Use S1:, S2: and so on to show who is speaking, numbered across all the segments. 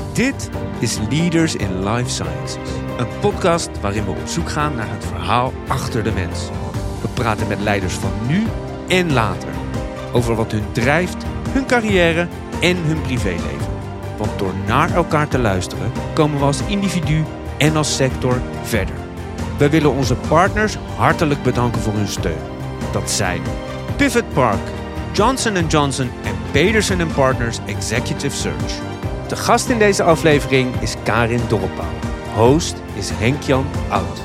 S1: Dit is Leaders in Life Sciences. Een podcast waarin we op zoek gaan naar het verhaal achter de mens. We praten met leiders van nu en later. Over wat hun drijft, hun carrière en hun privéleven. Want door naar elkaar te luisteren komen we als individu en als sector verder. We willen onze partners hartelijk bedanken voor hun steun. Dat zijn Pivot Park, Johnson & Johnson en Pedersen & Partners Executive Search. De gast in deze aflevering is Karin Dorpaal. Host is Henk-Jan Oud.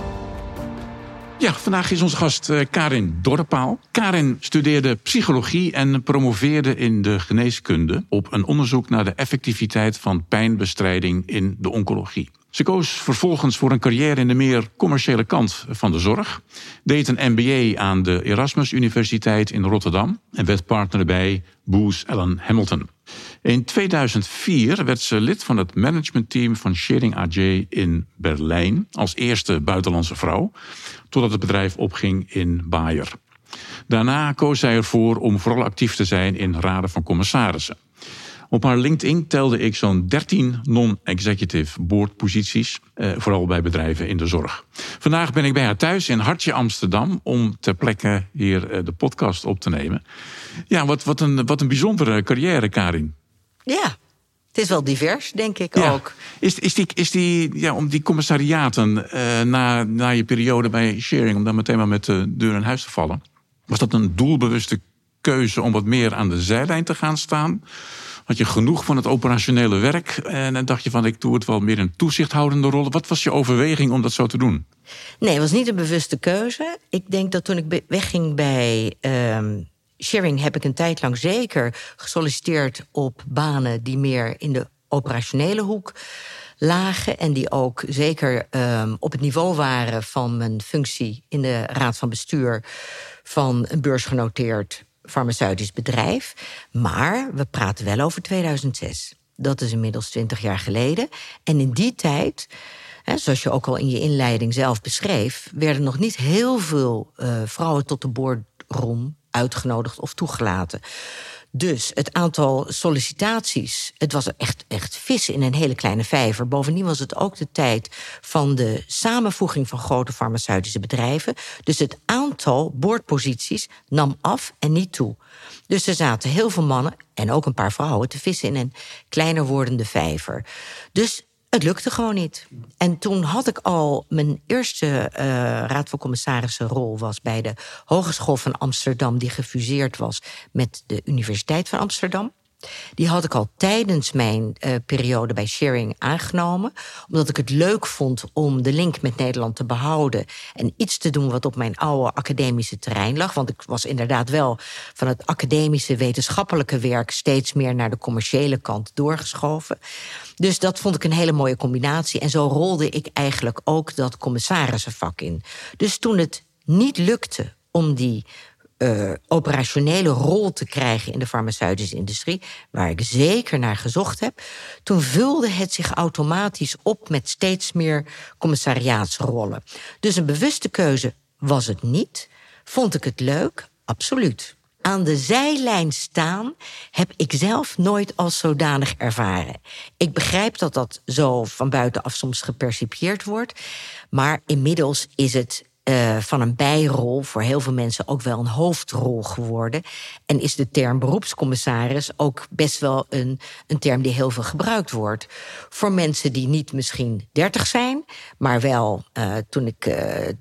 S2: Ja, vandaag is onze gast Karin Dorpaal. Karin studeerde psychologie en promoveerde in de geneeskunde op een onderzoek naar de effectiviteit van pijnbestrijding in de oncologie. Ze koos vervolgens voor een carrière in de meer commerciële kant van de zorg, deed een MBA aan de Erasmus Universiteit in Rotterdam en werd partner bij Booz Allen Hamilton. In 2004 werd ze lid van het managementteam van Schering AG in Berlijn als eerste buitenlandse vrouw, totdat het bedrijf opging in Bayer. Daarna koos zij ervoor om vooral actief te zijn in raden van commissarissen. Op haar LinkedIn telde ik zo'n 13 non-executive boardposities, vooral bij bedrijven in de zorg. Vandaag ben ik bij haar thuis in Hartje Amsterdam om ter plekke hier de podcast op te nemen. Ja, wat een bijzondere carrière, Karin.
S3: Ja, het is wel divers, denk ik ook.
S2: Is die om die commissariaten na je periode bij Schering, om dan meteen maar met de deur in huis te vallen, was dat een doelbewuste keuze om wat meer aan de zijlijn te gaan staan? Had je genoeg van het operationele werk en dan dacht je van ik doe het wel meer een toezichthoudende rol? Wat was je overweging om dat zo te doen?
S3: Nee, het was niet een bewuste keuze. Ik denk dat toen ik wegging bij Schering heb ik een tijd lang zeker gesolliciteerd op banen die meer in de operationele hoek lagen en die ook zeker op het niveau waren van mijn functie in de raad van bestuur van een beursgenoteerd farmaceutisch bedrijf. Maar we praten wel over 2006. Dat is inmiddels 20 jaar geleden. En in die tijd, zoals je ook al in je inleiding zelf beschreef, werden nog niet heel veel vrouwen tot de boardroom uitgenodigd of toegelaten. Dus het aantal sollicitaties, het was echt vissen in een hele kleine vijver. Bovendien was het ook de tijd van de samenvoeging van grote farmaceutische bedrijven. Dus het aantal boordposities nam af en niet toe. Dus er zaten heel veel mannen en ook een paar vrouwen te vissen in een kleiner wordende vijver. Dus het lukte gewoon niet. En toen had ik al mijn eerste raad van commissarissen rol was bij de Hogeschool van Amsterdam, die gefuseerd was met de Universiteit van Amsterdam. Die had ik al tijdens mijn periode bij Schering aangenomen, omdat ik het leuk vond om de link met Nederland te behouden en iets te doen wat op mijn oude academische terrein lag. Want ik was inderdaad wel van het academische wetenschappelijke werk steeds meer naar de commerciële kant doorgeschoven. Dus dat vond ik een hele mooie combinatie. En zo rolde ik eigenlijk ook dat commissarissenvak in. Dus toen het niet lukte om die operationele rol te krijgen in de farmaceutische industrie, waar ik zeker naar gezocht heb, toen vulde het zich automatisch op met steeds meer commissariaatsrollen. Dus een bewuste keuze was het niet. Vond ik het leuk? Absoluut. Aan de zijlijn staan heb ik zelf nooit als zodanig ervaren. Ik begrijp dat dat zo van buitenaf soms gepercipieerd wordt, maar inmiddels is het van een bijrol voor heel veel mensen ook wel een hoofdrol geworden. En is de term beroepscommissaris ook best wel een term die heel veel gebruikt wordt. Voor mensen die niet misschien 30 zijn, maar wel toen ik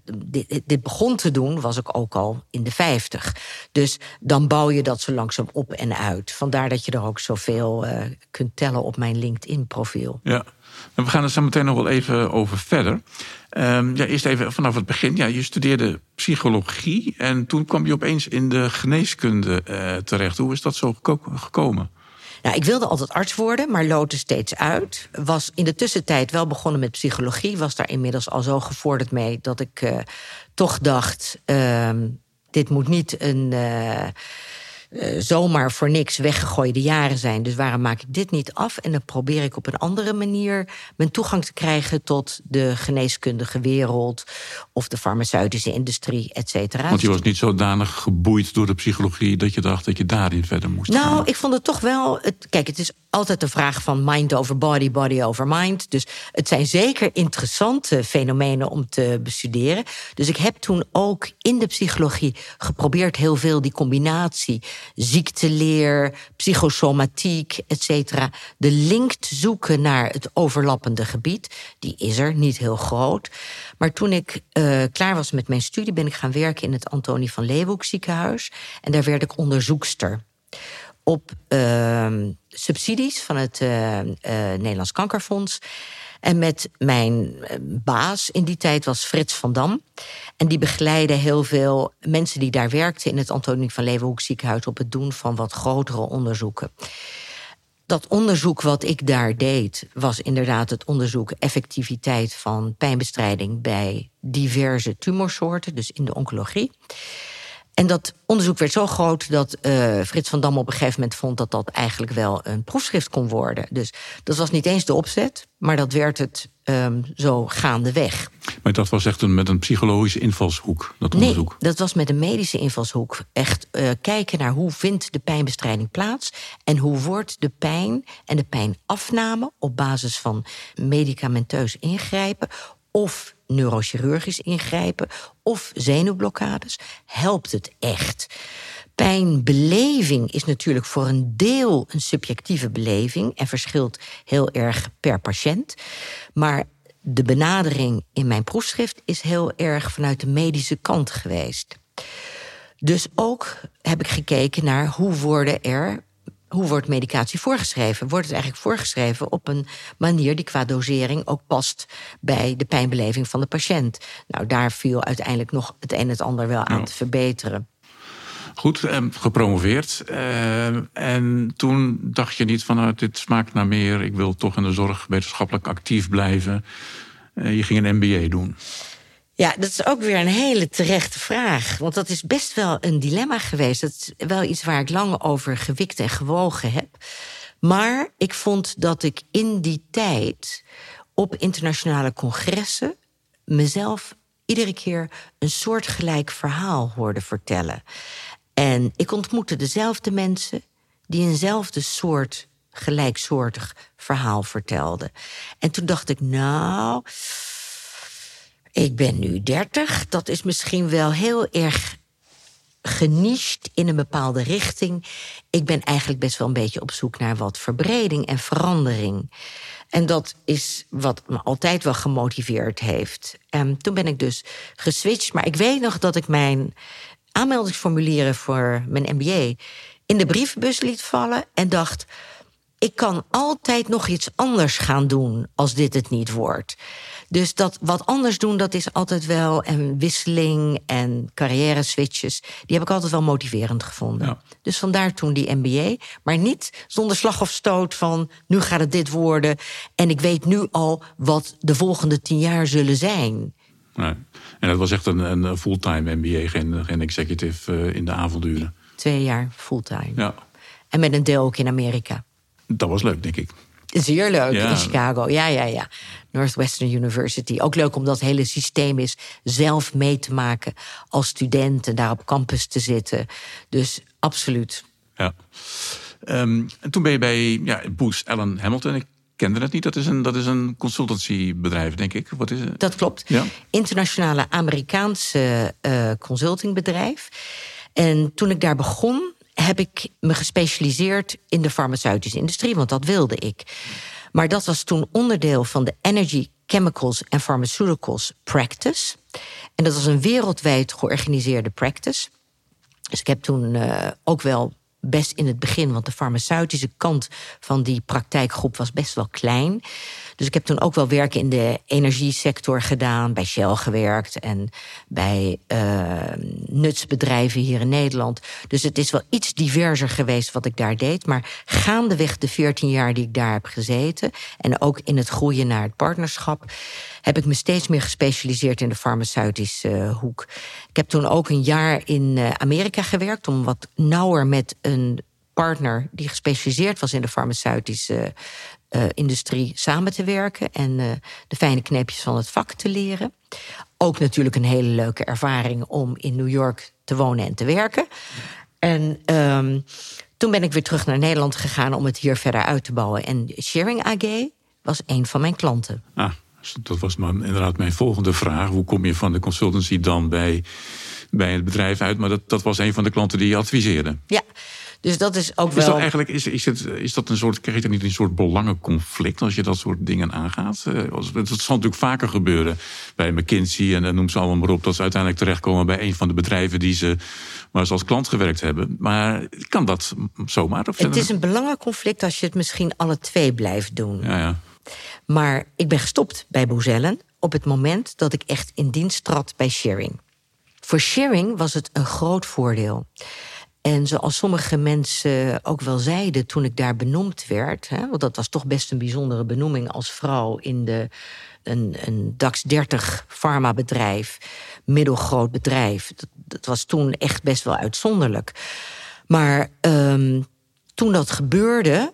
S3: dit begon te doen, was ik ook al in de 50. Dus dan bouw je dat zo langzaam op en uit. Vandaar dat je er ook zoveel kunt tellen op mijn LinkedIn-profiel.
S2: Ja. We gaan er zo meteen nog wel even over verder. Eerst even vanaf het begin. Ja, je studeerde psychologie en toen kwam je opeens in de geneeskunde terecht. Hoe is dat zo gekomen?
S3: Nou, ik wilde altijd arts worden, maar loodde steeds uit. Was in de tussentijd wel begonnen met psychologie. Was daar inmiddels al zo gevorderd mee dat ik toch dacht, dit moet niet een zomaar voor niks weggegooide jaren zijn. Dus waarom maak ik dit niet af? En dan probeer ik op een andere manier mijn toegang te krijgen tot de geneeskundige wereld of de farmaceutische industrie, et cetera.
S2: Want je was niet zodanig geboeid door de psychologie dat je dacht dat je daarin verder moest gaan.
S3: Nou, ik vond het toch wel. Kijk, het is altijd de vraag van mind over body, body over mind. Dus het zijn zeker interessante fenomenen om te bestuderen. Dus ik heb toen ook in de psychologie geprobeerd heel veel die combinatie ziekteleer, psychosomatiek, et cetera, de link te zoeken naar het overlappende gebied. Die is er, niet heel groot. Maar toen ik klaar was met mijn studie, ben ik gaan werken in het Antonie van Leeuwenhoek ziekenhuis. En daar werd ik onderzoekster. Op subsidies van het Nederlands Kankerfonds. En met mijn baas in die tijd was Frits van Dam. En die begeleidde heel veel mensen die daar werkten in het Antonie van Leeuwenhoek ziekenhuis op het doen van wat grotere onderzoeken. Dat onderzoek wat ik daar deed was inderdaad het onderzoek effectiviteit van pijnbestrijding bij diverse tumorsoorten, dus in de oncologie. En dat onderzoek werd zo groot dat Frits van Dam op een gegeven moment vond dat dat eigenlijk wel een proefschrift kon worden. Dus dat was niet eens de opzet, maar dat werd het zo gaandeweg.
S2: Maar dat was echt met een psychologische invalshoek, dat onderzoek?
S3: Nee, dat was met een medische invalshoek. Echt kijken naar hoe vindt de pijnbestrijding plaats en hoe wordt de pijn en de pijnafname op basis van medicamenteus ingrijpen of neurochirurgisch ingrijpen of zenuwblokkades, helpt het echt. Pijnbeleving is natuurlijk voor een deel een subjectieve beleving en verschilt heel erg per patiënt. Maar de benadering in mijn proefschrift is heel erg vanuit de medische kant geweest. Dus ook heb ik gekeken naar hoe wordt medicatie voorgeschreven? Wordt het eigenlijk voorgeschreven op een manier die qua dosering ook past bij de pijnbeleving van de patiënt? Nou, daar viel uiteindelijk nog het een en het ander wel aan te verbeteren.
S2: Goed, gepromoveerd. En toen dacht je niet van dit smaakt naar meer. Ik wil toch in de zorg wetenschappelijk actief blijven. Je ging een MBA doen.
S3: Ja, dat is ook weer een hele terechte vraag. Want dat is best wel een dilemma geweest. Dat is wel iets waar ik lang over gewikt en gewogen heb. Maar ik vond dat ik in die tijd op internationale congressen mezelf iedere keer een soortgelijk verhaal hoorde vertellen. En ik ontmoette dezelfde mensen die eenzelfde soort gelijksoortig verhaal vertelden. En toen dacht ik, nou, ik ben nu 30. Dat is misschien wel heel erg geniched in een bepaalde richting. Ik ben eigenlijk best wel een beetje op zoek naar wat verbreding en verandering. En dat is wat me altijd wel gemotiveerd heeft. En toen ben ik dus geswitcht. Maar ik weet nog dat ik mijn aanmeldingsformulieren voor mijn MBA in de brievenbus liet vallen en dacht, ik kan altijd nog iets anders gaan doen als dit het niet wordt. Dus dat wat anders doen, dat is altijd wel een wisseling en carrière-switches. Die heb ik altijd wel motiverend gevonden. Ja. Dus vandaar toen die MBA. Maar niet zonder slag of stoot van, nu gaat het dit worden. En ik weet nu al wat de volgende 10 jaar zullen zijn.
S2: Nee. En dat was echt een fulltime MBA, geen executive in de avonduren.
S3: 2 jaar fulltime.
S2: Ja.
S3: En met een deel ook in Amerika.
S2: Dat was leuk, denk ik.
S3: Zeer leuk, ja. In Chicago. Ja. Northwestern University. Ook leuk om dat hele systeem is zelf mee te maken als student en daar op campus te zitten. Dus absoluut.
S2: Ja. En toen ben je bij Booz Allen Hamilton. Ik kende het niet. Dat is een consultancybedrijf, denk ik. Wat is het?
S3: Dat klopt. Ja. Internationale Amerikaanse consultingbedrijf. En toen ik daar begon, heb ik me gespecialiseerd in de farmaceutische industrie, want dat wilde ik. Maar dat was toen onderdeel van de Energy, Chemicals and Pharmaceuticals Practice. En dat was een wereldwijd georganiseerde practice. Dus ik heb toen ook wel best in het begin, want de farmaceutische kant van die praktijkgroep was best wel klein. Dus ik heb toen ook wel werk in de energiesector gedaan, bij Shell gewerkt en bij nutsbedrijven hier in Nederland. Dus het is wel iets diverser geweest wat ik daar deed. Maar gaandeweg de 14 jaar die ik daar heb gezeten en ook in het groeien naar het partnerschap, heb ik me steeds meer gespecialiseerd in de farmaceutische hoek. Ik heb toen ook een jaar in Amerika gewerkt om wat nauwer met een partner die gespecialiseerd was in de farmaceutische industrie samen te werken en de fijne kneepjes van het vak te leren. Ook natuurlijk een hele leuke ervaring om in New York te wonen en te werken. En Toen ben ik weer terug naar Nederland gegaan om het hier verder uit te bouwen. En Sharing AG was een van mijn klanten.
S2: Dat was inderdaad mijn volgende vraag. Hoe kom je van de consultancy dan bij het bedrijf uit? Maar dat was een van de klanten die je adviseerde.
S3: Ja, dus dat is ook wel...
S2: Is dat eigenlijk, is dat een soort, krijg je dan niet een soort belangenconflict als je dat soort dingen aangaat? Dat zal natuurlijk vaker gebeuren bij McKinsey en noem ze allemaal maar op, dat ze uiteindelijk terechtkomen bij een van de bedrijven waar ze als klant gewerkt hebben. Maar kan dat zomaar?
S3: Het is een belangenconflict als je het misschien alle twee blijft doen.
S2: Ja.
S3: Maar ik ben gestopt bij Booz Allen op het moment dat ik echt in dienst trad bij Sharing. Voor Sharing was het een groot voordeel. En zoals sommige mensen ook wel zeiden toen ik daar benoemd werd, want dat was toch best een bijzondere benoeming als vrouw in een DAX 30 farmabedrijf, middelgroot bedrijf. Dat was toen echt best wel uitzonderlijk. Maar toen dat gebeurde,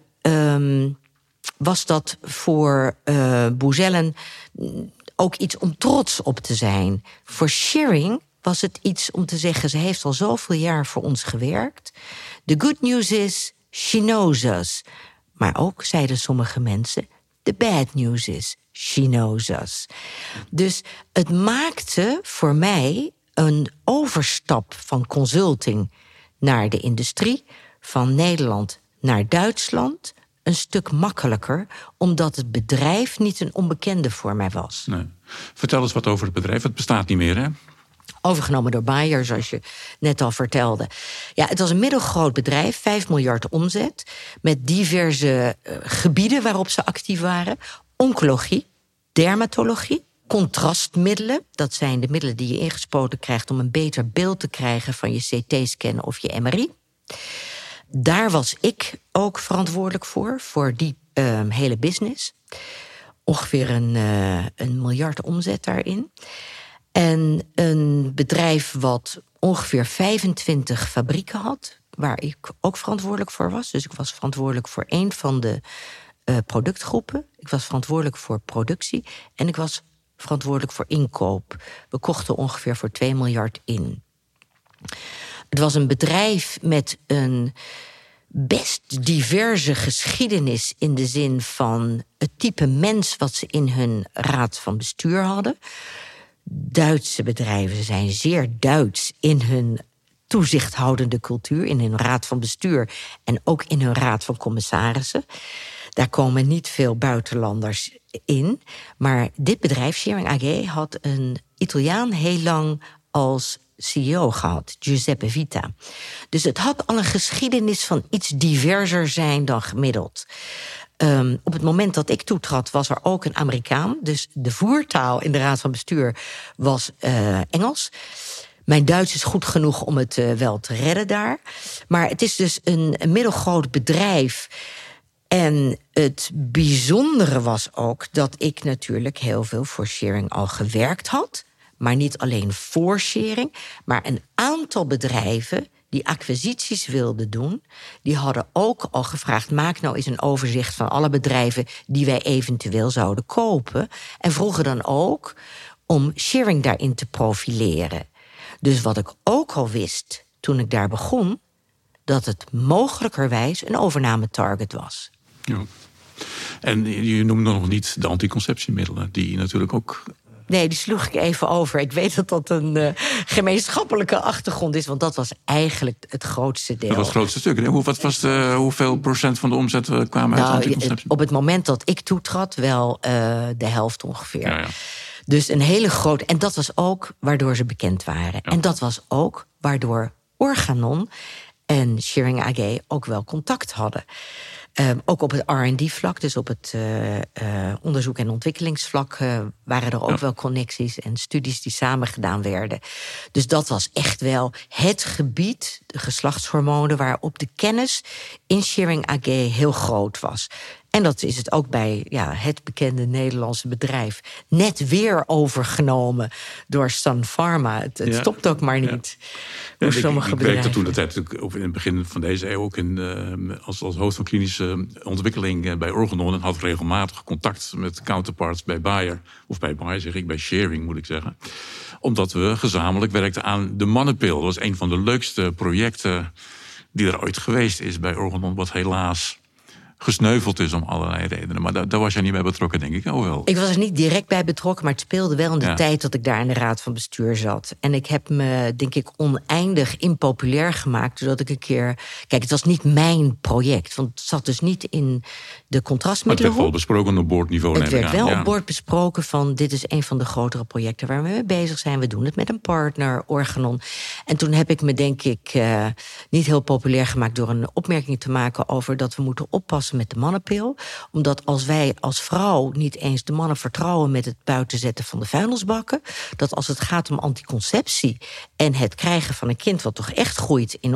S3: was dat voor Booz Allen ook iets om trots op te zijn. Voor Sharing was het iets om te zeggen, ze heeft al zoveel jaar voor ons gewerkt. The good news is, she knows us. Maar ook, zeiden sommige mensen, the bad news is, she knows us. Dus het maakte voor mij een overstap van consulting naar de industrie, van Nederland naar Duitsland, een stuk makkelijker, omdat het bedrijf niet een onbekende voor mij was.
S2: Nee. Vertel eens wat over het bedrijf. Het bestaat niet meer, hè?
S3: Overgenomen door Bayer, zoals je net al vertelde. Ja, het was een middelgroot bedrijf, 5 miljard omzet, met diverse gebieden waarop ze actief waren. Oncologie, dermatologie, contrastmiddelen. Dat zijn de middelen die je ingespoten krijgt om een beter beeld te krijgen van je CT-scan of je MRI. Daar was ik ook verantwoordelijk voor die hele business. Ongeveer een miljard omzet daarin. En een bedrijf wat ongeveer 25 fabrieken had, waar ik ook verantwoordelijk voor was. Dus ik was verantwoordelijk voor 1 van de productgroepen. Ik was verantwoordelijk voor productie en ik was verantwoordelijk voor inkoop. We kochten ongeveer voor 2 miljard in. Het was een bedrijf met een best diverse geschiedenis in de zin van het type mens wat ze in hun raad van bestuur hadden. Duitse bedrijven zijn zeer Duits in hun toezichthoudende cultuur, in hun raad van bestuur en ook in hun raad van commissarissen. Daar komen niet veel buitenlanders in. Maar dit bedrijf, Sharing AG, had een Italiaan heel lang als CEO gehad, Giuseppe Vita. Dus het had al een geschiedenis van iets diverser zijn dan gemiddeld. Op het moment dat ik toetrad was er ook een Amerikaan. Dus de voertaal in de raad van bestuur was Engels. Mijn Duits is goed genoeg om het wel te redden daar. Maar het is dus een middelgroot bedrijf. En het bijzondere was ook dat ik natuurlijk heel veel voor Sharing al gewerkt had. Maar niet alleen voor Sharing, maar een aantal bedrijven die acquisities wilden doen, die hadden ook al gevraagd, maak nou eens een overzicht van alle bedrijven die wij eventueel zouden kopen. En vroegen dan ook om Sharing daarin te profileren. Dus wat ik ook al wist toen ik daar begon, dat het mogelijkerwijs een overnametarget was.
S2: Ja. En je noemde nog niet de anticonceptiemiddelen, die natuurlijk ook...
S3: Nee, die sloeg ik even over. Ik weet dat dat een gemeenschappelijke achtergrond is, want dat was eigenlijk het grootste deel.
S2: Dat was het grootste stuk. Hoeveel procent van de omzet kwamen uit anticonceptie?
S3: Op het moment dat ik toetrad, wel de helft ongeveer.
S2: Ja.
S3: Dus een hele grote... En dat was ook waardoor ze bekend waren. Ja. En dat was ook waardoor Organon en Sharing AG ook wel contact hadden. Ook op het R&D-vlak, dus op het onderzoek- en ontwikkelingsvlak waren er ook wel connecties en studies die samen gedaan werden. Dus dat was echt wel het gebied, de geslachtshormonen, waarop de kennis in Sharing AG heel groot was. En dat is het ook bij het bekende Nederlandse bedrijf. Net weer overgenomen door Sun Pharma. Het stopt ook maar niet.
S2: Ja. Ik werkte toen de tijd in het begin van deze eeuw ook als hoofd van klinische ontwikkeling bij Organon. En had regelmatig contact met counterparts bij Bayer. Of bij Bayer zeg ik, bij Sharing moet ik zeggen. Omdat we gezamenlijk werkten aan de mannenpil. Dat was een van de leukste projecten die er ooit geweest is bij Organon, wat helaas gesneuveld is om allerlei redenen. Maar daar was jij niet bij betrokken, denk ik. Oh wel.
S3: Ik was er niet direct bij betrokken, maar het speelde wel in de tijd dat ik daar in de raad van bestuur zat. En ik heb me, denk ik, oneindig impopulair gemaakt, doordat ik een keer... Kijk, het was niet mijn project, want het zat dus niet in de contrastmiddelengroep.
S2: Maar het werd wel besproken op boordniveau.
S3: Het werd wel op boord besproken van, dit is een van de grotere projecten waar we mee bezig zijn. We doen het met een partner, Organon. En toen heb ik me, denk ik, niet heel populair gemaakt door een opmerking te maken over dat we moeten oppassen met de mannenpil. Omdat als wij als vrouw niet eens de mannen vertrouwen met het buitenzetten van de vuilnisbakken, dat als het gaat om anticonceptie en het krijgen van een kind wat toch echt groeit in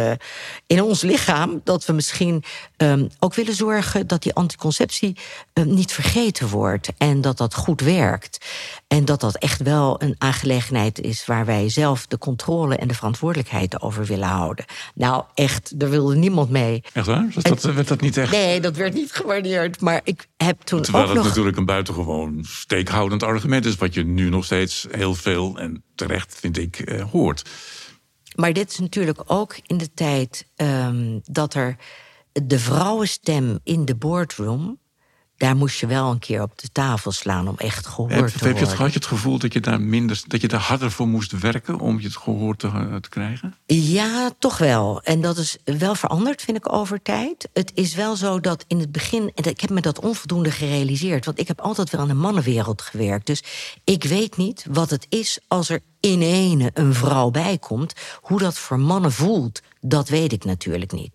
S3: ons lichaam, dat we misschien ook willen zorgen dat die anticonceptie niet vergeten wordt en dat dat goed werkt. En dat dat echt wel een aangelegenheid is waar wij zelf de controle en de verantwoordelijkheid over willen houden. Nou, echt, daar wilde niemand mee.
S2: Echt waar? Werd dat niet echt?
S3: Nee, dat werd niet gewaardeerd. Maar ik heb toen
S2: terwijl
S3: ook
S2: het
S3: nog...
S2: natuurlijk een buitengewoon steekhoudend argument is, wat je nu nog steeds heel veel en terecht, vind ik, hoort.
S3: Maar dit is natuurlijk ook in de tijd dat er de vrouwenstem in de boardroom, daar moest je wel een keer op de tafel slaan om echt gehoord te worden.
S2: Had je het gevoel dat je daar harder voor moest werken om je het gehoord te krijgen?
S3: Ja, toch wel. En dat is wel veranderd, vind ik, over tijd. Het is wel zo dat in het begin, en ik heb me dat onvoldoende gerealiseerd, want ik heb altijd wel in de mannenwereld gewerkt. Dus ik weet niet wat het is als er in ene een vrouw bijkomt. Hoe dat voor mannen voelt, dat weet ik natuurlijk niet.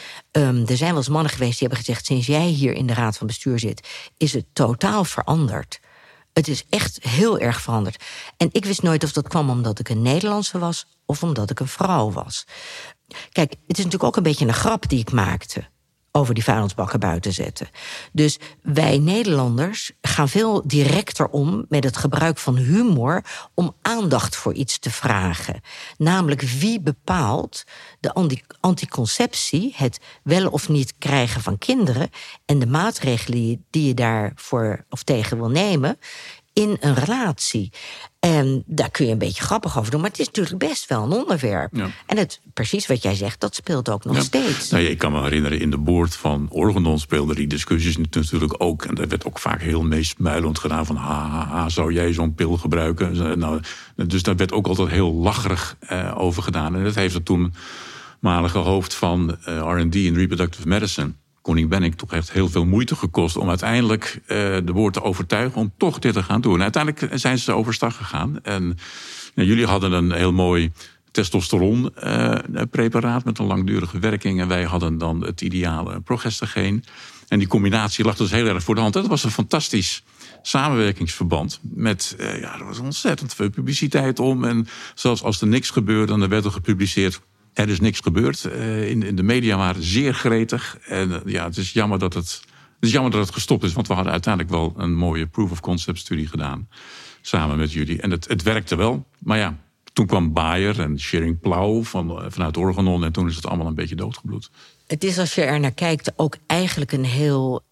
S3: Er zijn wel eens mannen geweest die hebben gezegd, sinds jij hier in de raad van bestuur zit, is het totaal veranderd. Het is echt heel erg veranderd. En ik wist nooit of dat kwam omdat ik een Nederlandse was of omdat ik een vrouw was. Kijk, het is natuurlijk ook een beetje een grap die ik maakte over die vuilnisbakken buiten zetten. Dus wij Nederlanders gaan veel directer om met het gebruik van humor om aandacht voor iets te vragen. Namelijk, wie bepaalt de anticonceptie, het wel of niet krijgen van kinderen en de maatregelen die je daarvoor of tegen wil nemen in een relatie. En daar kun je een beetje grappig over doen, maar het is natuurlijk best wel een onderwerp. Ja. En precies wat jij zegt, dat speelt ook nog steeds.
S2: Nou, ik kan me herinneren, in de boord van Organon speelden die discussies natuurlijk ook. En daar werd ook vaak heel meesmuilend gedaan van, zou jij zo'n pil gebruiken? Nou, dus daar werd ook altijd heel lacherig over gedaan. En dat heeft het toenmalige hoofd van R&D in Reproductive Medicine, Connie Bennick, toch heeft heel veel moeite gekost om uiteindelijk de board te overtuigen om toch dit te gaan doen. En uiteindelijk zijn ze overstag gegaan. En jullie hadden een heel mooi testosteronpreparaat met een langdurige werking. En wij hadden dan het ideale progestageen. En die combinatie lag dus heel erg voor de hand. En dat was een fantastisch samenwerkingsverband. Er was ontzettend veel publiciteit om. En zelfs als er niks gebeurde, dan werd er gepubliceerd, er is niks gebeurd. In de media waren zeer gretig. En het is jammer dat het gestopt is. Want we hadden uiteindelijk wel een mooie proof of concept studie gedaan. Samen met jullie. En het werkte wel. Maar ja, toen kwam Bayer en Schering-Plough vanuit Organon. En toen is het allemaal een beetje doodgebloed.
S3: Het is, als je er naar kijkt, ook eigenlijk een heel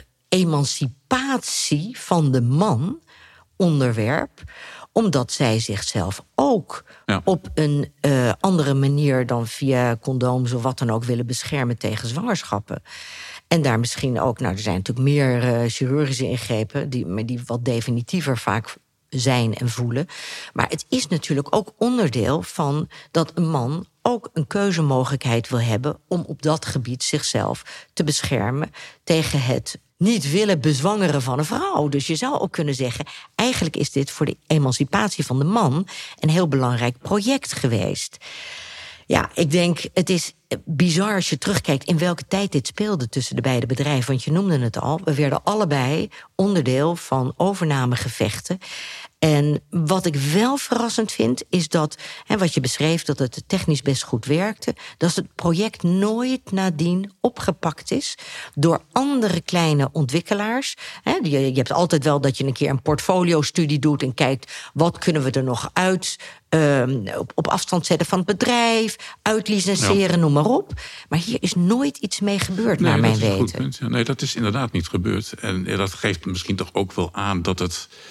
S3: emancipatie van de man onderwerp, omdat zij zichzelf ook op een andere manier dan via condooms of wat dan ook willen beschermen tegen zwangerschappen. En daar misschien ook, er zijn natuurlijk meer chirurgische ingrepen die wat definitiever vaak zijn en voelen. Maar het is natuurlijk ook onderdeel van dat een man ook een keuzemogelijkheid wil hebben om op dat gebied zichzelf te beschermen tegen het niet willen bezwangeren van een vrouw. Dus je zou ook kunnen zeggen, eigenlijk is dit voor de emancipatie van de man een heel belangrijk project geweest. Ja, ik denk, het is bizar als je terugkijkt in welke tijd dit speelde tussen de beide bedrijven. Want je noemde het al, we werden allebei onderdeel van overnamegevechten. En wat ik wel verrassend vind, is dat, wat je beschreef, dat het technisch best goed werkte, dat het project nooit nadien opgepakt is door andere kleine ontwikkelaars. Je hebt altijd wel dat je een keer een portfolio-studie doet en kijkt, wat kunnen we er nog uit op afstand zetten van het bedrijf, uitlicenseren, noem maar op. Maar hier is nooit iets mee gebeurd, naar mijn weten.
S2: Nee, dat is inderdaad niet gebeurd. En dat geeft misschien toch ook wel aan dat het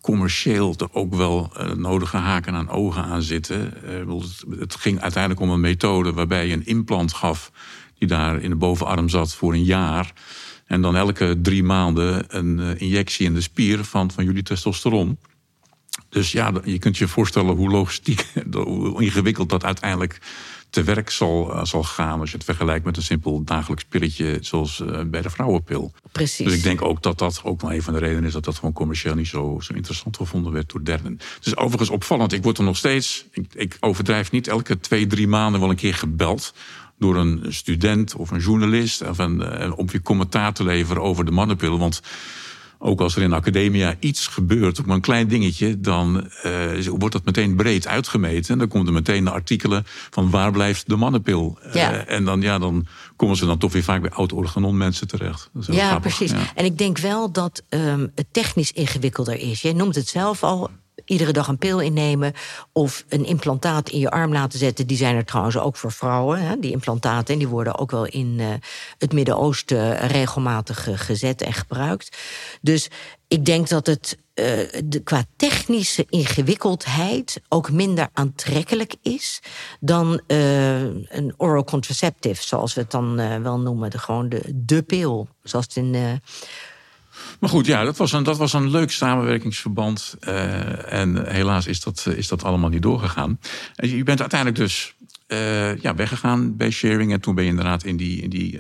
S2: commercieel er ook wel nodige haken aan ogen aan zitten. Het ging uiteindelijk om een methode waarbij je een implant gaf die daar in de bovenarm zat voor een jaar. En dan elke 3 maanden een injectie in de spier van jullie testosteron. Dus ja, je kunt je voorstellen hoe logistiek, hoe ingewikkeld dat uiteindelijk te werk zal gaan als je het vergelijkt met een simpel dagelijks pilletje zoals bij de vrouwenpil.
S3: Precies.
S2: Dus ik denk ook dat dat ook wel een van de redenen is dat dat gewoon commercieel niet zo interessant gevonden werd door derden. Het is overigens opvallend. Ik word er nog steeds, ik overdrijf niet, elke 2-3 maanden wel een keer gebeld door een student of een journalist om weer commentaar te leveren over de mannenpil. Want ook als er in Academia iets gebeurt op een klein dingetje, dan wordt dat meteen breed uitgemeten. En dan komen er meteen artikelen van waar blijft de mannenpil.
S3: Ja.
S2: En dan komen ze dan toch weer vaak bij oud-organon mensen terecht. Dat is grappig.
S3: Precies. Ja. En ik denk wel dat het technisch ingewikkelder is. Jij noemt het zelf al. Iedere dag een pil innemen of een implantaat in je arm laten zetten. Die zijn er trouwens ook voor vrouwen. Hè? Die implantaten, en die worden ook wel in het Midden-Oosten regelmatig gezet en gebruikt. Dus ik denk dat het qua technische ingewikkeldheid ook minder aantrekkelijk is dan een oral contraceptive, zoals we het dan wel noemen. Gewoon de pil, zoals het in...
S2: Maar goed, ja, dat was een leuk samenwerkingsverband. En helaas is dat allemaal niet doorgegaan. En je bent uiteindelijk dus weggegaan bij Schering. En toen ben je inderdaad in die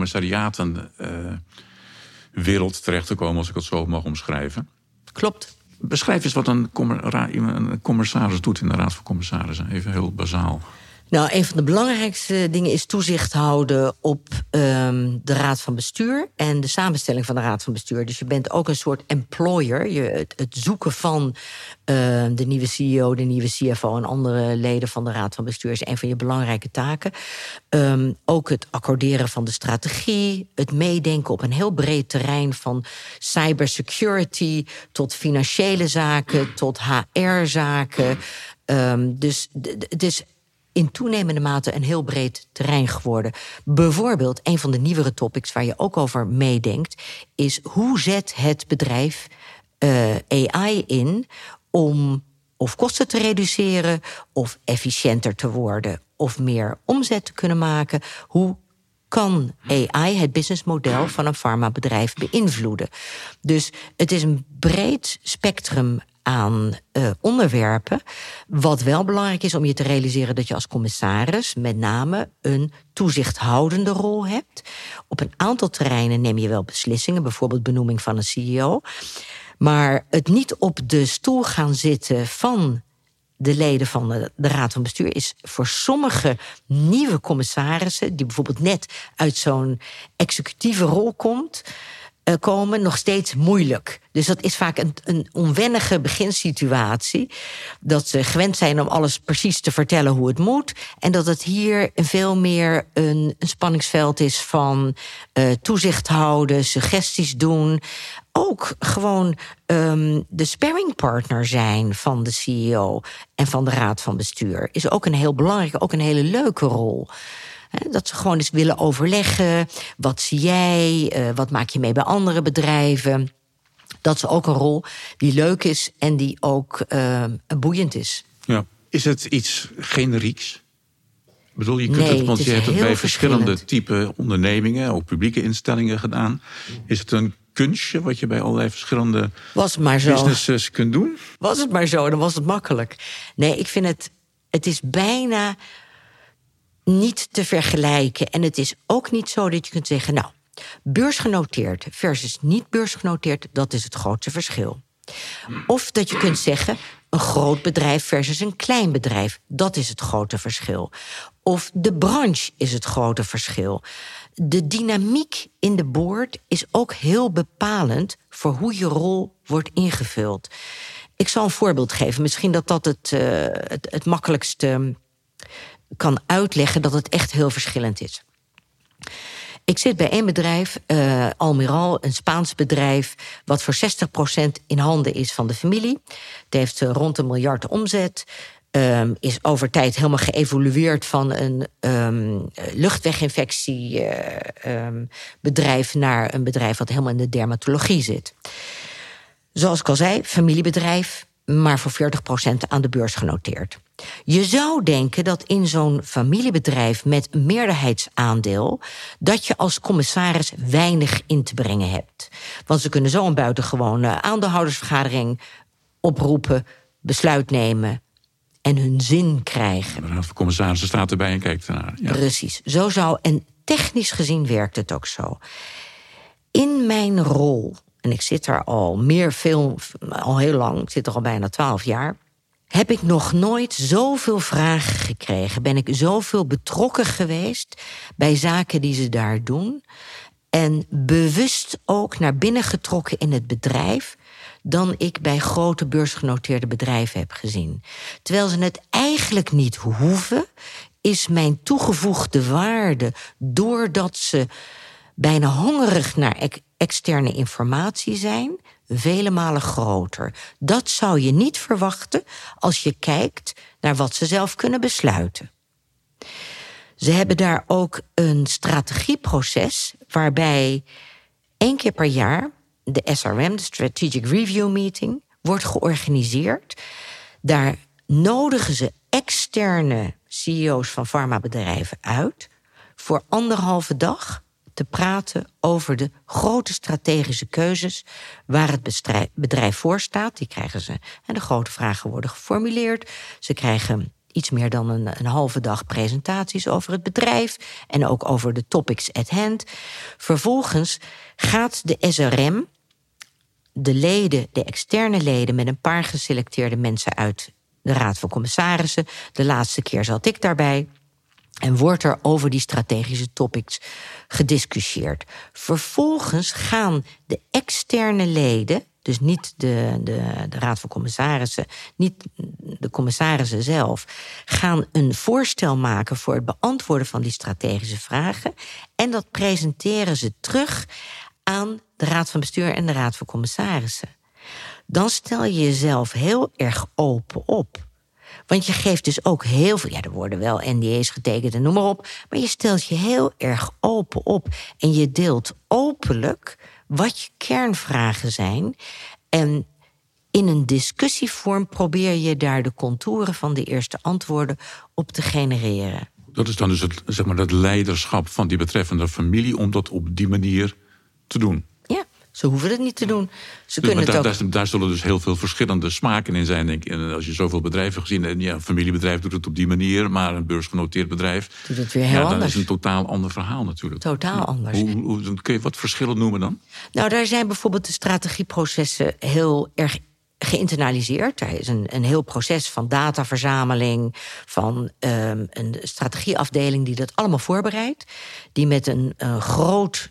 S2: commissariatenwereld terechtgekomen, als ik het zo mag omschrijven.
S3: Klopt.
S2: Beschrijf eens wat een commissaris doet in de Raad van Commissarissen. Even heel bazaal.
S3: Nou, een van de belangrijkste dingen is toezicht houden op de Raad van Bestuur en de samenstelling van de Raad van Bestuur. Dus je bent ook een soort employer. Het zoeken van de nieuwe CEO, de nieuwe CFO en andere leden van de Raad van Bestuur is een van je belangrijke taken. Ook het accorderen van de strategie, het meedenken op een heel breed terrein van cybersecurity tot financiële zaken, tot HR-zaken. Dus het is in toenemende mate een heel breed terrein geworden. Bijvoorbeeld, een van de nieuwere topics waar je ook over meedenkt is hoe zet het bedrijf AI in om of kosten te reduceren of efficiënter te worden of meer omzet te kunnen maken. Hoe kan AI het businessmodel van een farmabedrijf beïnvloeden? Dus het is een breed spectrum aan onderwerpen. Wat wel belangrijk is om je te realiseren dat je als commissaris met name een toezichthoudende rol hebt. Op een aantal terreinen neem je wel beslissingen, bijvoorbeeld benoeming van een CEO. Maar het niet op de stoel gaan zitten van de leden van de Raad van Bestuur is voor sommige nieuwe commissarissen, die bijvoorbeeld net uit zo'n executieve rol komen, nog steeds moeilijk. Dus dat is vaak een onwennige beginsituatie. Dat ze gewend zijn om alles precies te vertellen hoe het moet. En dat het hier veel meer een spanningsveld is van toezicht houden, suggesties doen. Ook gewoon de sparringpartner zijn van de CEO en van de Raad van Bestuur is ook een heel belangrijke, ook een hele leuke rol. Dat ze gewoon eens willen overleggen. Wat zie jij? Wat maak je mee bij andere bedrijven? Dat is ook een rol die leuk is en die ook boeiend is.
S2: Ja. Is het iets generieks? Ik bedoel, je kunt want je hebt het bij verschillende type ondernemingen, ook publieke instellingen gedaan. Is het een kunstje wat je bij allerlei verschillende businesses kunt doen?
S3: Was het maar zo, dan was het makkelijk. Nee, ik vind het is bijna niet te vergelijken. En het is ook niet zo dat je kunt zeggen, nou, beursgenoteerd versus niet beursgenoteerd, dat is het grootste verschil. Of dat je kunt zeggen, een groot bedrijf versus een klein bedrijf, dat is het grote verschil. Of de branche is het grote verschil. De dynamiek in de board is ook heel bepalend voor hoe je rol wordt ingevuld. Ik zal een voorbeeld geven. Misschien dat het makkelijkste kan uitleggen dat het echt heel verschillend is. Ik zit bij een bedrijf, Almiral, een Spaans bedrijf, wat voor 60% in handen is van de familie. Het heeft rond 1 miljard omzet. Is over tijd helemaal geëvolueerd van een luchtweginfectiebedrijf naar een bedrijf wat helemaal in de dermatologie zit. Zoals ik al zei, familiebedrijf, maar voor 40% aan de beurs genoteerd. Je zou denken dat in zo'n familiebedrijf met een meerderheidsaandeel, dat je als commissaris weinig in te brengen hebt. Want ze kunnen zo een buitengewone aandeelhoudersvergadering oproepen, besluit nemen en hun zin krijgen.
S2: De Raad van Commissarissen staat erbij en kijkt ernaar. Ja.
S3: Precies, zo zou, en technisch gezien werkt het ook zo. In mijn rol, en ik zit daar al heel lang, ik zit er al bijna 12 jaar, heb ik nog nooit zoveel vragen gekregen. Ben ik zoveel betrokken geweest bij zaken die ze daar doen. En bewust ook naar binnen getrokken in het bedrijf dan ik bij grote beursgenoteerde bedrijven heb gezien. Terwijl ze het eigenlijk niet hoeven, is mijn toegevoegde waarde, doordat ze bijna hongerig naar externe informatie zijn, vele malen groter. Dat zou je niet verwachten als je kijkt naar wat ze zelf kunnen besluiten. Ze hebben daar ook een strategieproces waarbij 1 keer per jaar de SRM, de Strategic Review Meeting, wordt georganiseerd. Daar nodigen ze externe CEO's van farmabedrijven uit voor 1,5 dag te praten over de grote strategische keuzes waar het bedrijf voor staat. Die krijgen ze. En de grote vragen worden geformuleerd. Ze krijgen iets meer dan een halve dag presentaties over het bedrijf en ook over de topics at hand. Vervolgens gaat de SRM de externe leden met een paar geselecteerde mensen uit de Raad van Commissarissen. De laatste keer zat ik daarbij. En wordt er over die strategische topics gediscussieerd. Vervolgens gaan de externe leden, dus niet de Raad van Commissarissen, niet de commissarissen zelf, gaan een voorstel maken voor het beantwoorden van die strategische vragen. En dat presenteren ze terug aan de Raad van Bestuur en de Raad van Commissarissen. Dan stel je jezelf heel erg open op. Want je geeft dus ook heel veel, er worden wel NDA's getekend en noem maar op, maar je stelt je heel erg open op. En je deelt openlijk wat je kernvragen zijn. En in een discussievorm probeer je daar de contouren van de eerste antwoorden op te genereren.
S2: Dat is dan dus het leiderschap van die betreffende familie om dat op die manier te doen.
S3: Ja, ze hoeven het niet te doen.
S2: Daar zullen dus heel veel verschillende smaken in zijn, denk ik. En als je zoveel bedrijven gezien hebt, een familiebedrijf doet het op die manier, maar een beursgenoteerd bedrijf
S3: doet het weer heel anders.
S2: Dat is een totaal ander verhaal natuurlijk.
S3: Totaal anders.
S2: Kun je wat verschillen noemen dan?
S3: Nou, daar zijn bijvoorbeeld de strategieprocessen heel erg geïnternaliseerd. Er is een heel proces van dataverzameling, van een strategieafdeling die dat allemaal voorbereidt, die met een groot